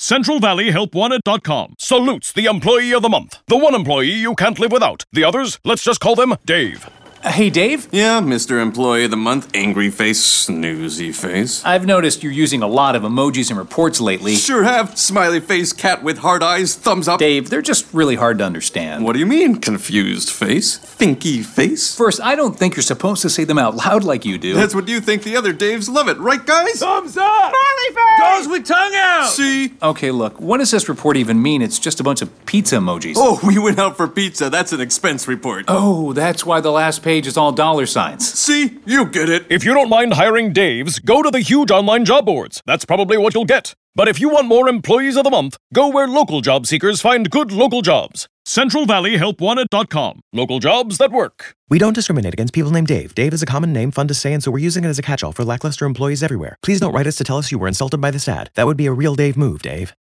CentralValleyHelpWanted.com salutes the Employee of the Month. The one employee you can't live without. The others, let's just call them Dave. Hey, Dave? Yeah, Mr. Employee of the Month, angry face, snoozy face. I've noticed you're using a lot of emojis in reports lately. Sure have. Smiley face, cat with hard eyes, thumbs up. Dave, they're just really hard to understand. What do you mean, confused face? Thinky face? First, I don't think you're supposed to say them out loud like you do. That's what you think. The other Daves love it, right, guys? Thumbs up! Smiley face! Goes with tongue out! See? Okay, look, what does this report even mean? It's just a bunch of pizza emojis. Oh, we went out for pizza. That's an expense report. Oh, that's why the last page is all dollar signs. See? You get it. If you don't mind hiring Daves, go to the huge online job boards. That's probably what you'll get. But if you want more Employees of the Month, go where local job seekers find good local jobs. CentralValleyHelpWanted.com. Local jobs that work. We don't discriminate against people named Dave. Dave is a common name, fun to say, and so we're using it as a catch-all for lackluster employees everywhere. Please don't write us to tell us you were insulted by this ad. That would be a real Dave move, Dave.